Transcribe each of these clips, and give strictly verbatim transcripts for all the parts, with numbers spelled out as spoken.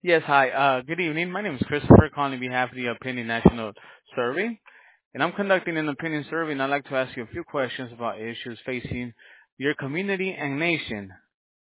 Yes, hi. Uh, good evening. My name is Christopher, calling on behalf of the Opinion National Survey, and I'm conducting an opinion survey, and I'd like to ask you a few questions about issues facing your community and nation.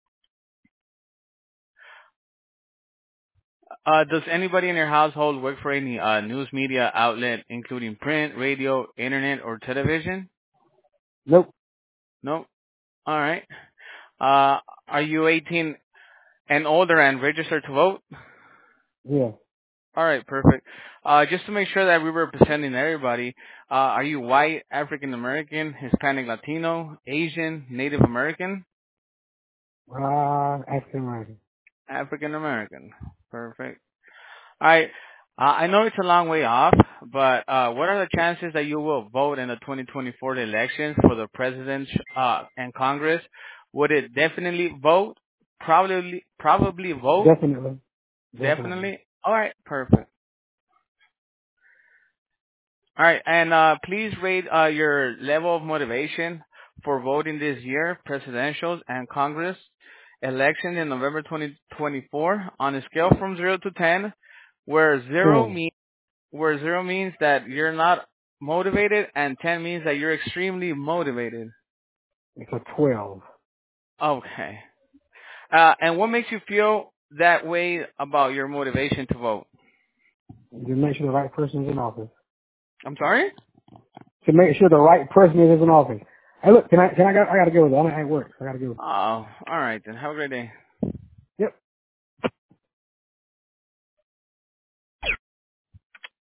Uh, does anybody in your household work for any uh, news media outlet, including print, radio, internet, or television? Nope. No. All right. Uh, are you eighteen and older and registered to vote? Yeah. All right, perfect. Uh, just to make sure that we're representing everybody, uh, are you white, African American, Hispanic, Latino, Asian, Native American? Uh, African American. African American. Perfect. All right. Uh, I know it's a long way off, but uh, what are the chances that you will vote in the twenty twenty-four elections for the president uh, and Congress? Would it definitely vote? Probably, probably vote? Definitely. Definitely. Definitely. All right, perfect. All right, and uh, please rate uh, your level of motivation for voting this year, presidential and Congress election in November twenty twenty-four, on a scale from zero to ten, where zero Ten. means where zero means that you're not motivated, and ten means that you're extremely motivated. It's a twelve. Okay. Uh, and what makes you feel that way about your motivation to vote? To make sure the right person is in office. I'm sorry? To make sure the right person is in office. Hey, look, can I, can I, got, I gotta go. I'm at work. I gotta go. Oh, all right then. Have a great day.